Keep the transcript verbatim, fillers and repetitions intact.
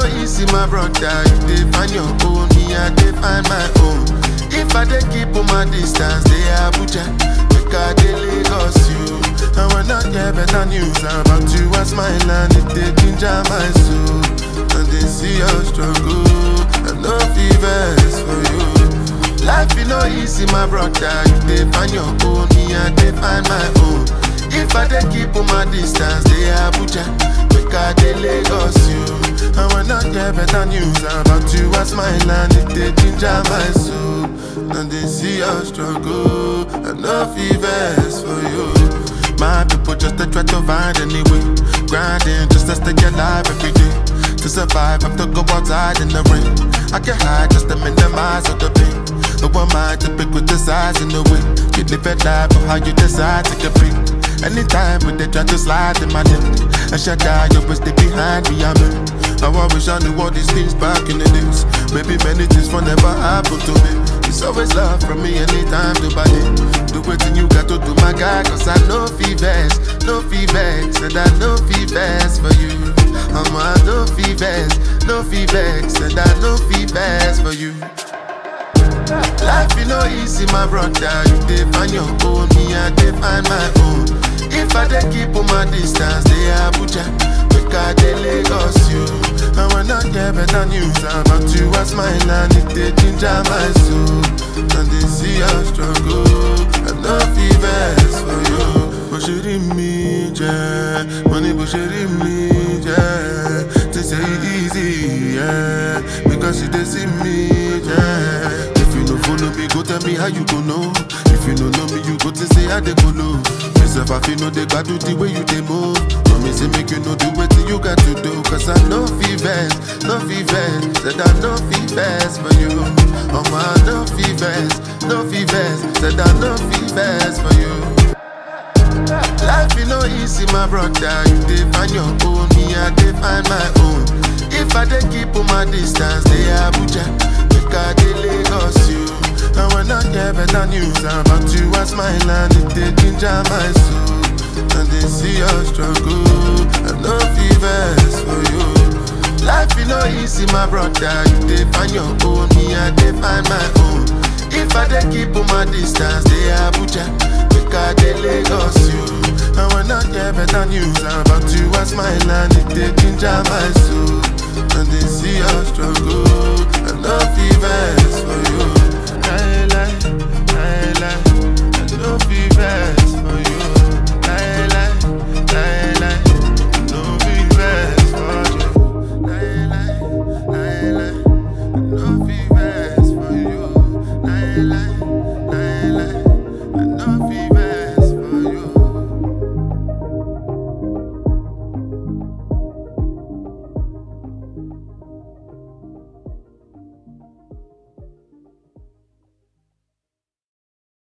no easy, my brother. You dey find your own, me I dey find my own. If I dey keep on my distance, they Abuja, make I dey Lagos you. I wanna hear better news about you. I smile and it dey ginger my soul. And they see your struggle, and no fevers for you. Life is no easy, my brother. You dey find your own, me I dey find my own. If I dey keep on my distance, they Abuja, make I dey Lagos you. I wanna hear better news about you. I smile and it dey ginger my soul. And they see your struggle, and no fevers for you. My people just to try to find any way, grinding just to stay alive every day. To survive, I have to go outside in the rain. I can hide just to minimize all the pain. No one mind to pick with the size and the way. You live a life of how you decide to compete. Anytime when they try to slide in my lip, I shut down, you always stay behind me, I'm in. Now I wish I knew all these things back in the days. Maybe many things will never happen to me. It's always love from me anytime to buy it. Do what you got to do, my guy, cause I know fevers, no fevers, and I know fevers for you. I'm a no fevers, no fevers, and I know fevers for you. Life is no easy, my brother. You dey find your own, me I dey find my own. If I dey keep on my distance, they Abuja, make I dey Lagos you. I wanna hear better news about you. I smile and it dey ginger my soul. And they see your struggle, and no fevers for you. Bushiri me, yeah. Money bushiri me, yeah. They say it easy, yeah. Because you dey see me, yeah. If you no follow me, go tell me how you go know. If you no know me, you go to say how they go low. Myself, I feel no they got do the way you they move. No me say make you know the way you got to do. Cause I know fevers, no fevers. Said I know fevers for you. Oh my, no fevers, no fevers. Said I know fevers for you. Life is no easy, my brother. You dey find your own, me I dey find my own. If I dey keep on my distance, they Abuja, make I dey Lagos you. I wanna hear better news about you. I smile and it dey ginger my soul. And they see your struggle, and no fevers for you. Life is no easy, my brother. You dey find your own, me I dey find my own. If I dey keep on my distance, they Abuja, make I dey Lagos you. I wanna hear better news about you. I smile and it dey ginger my soul. And they see your struggle, and no fevers for you.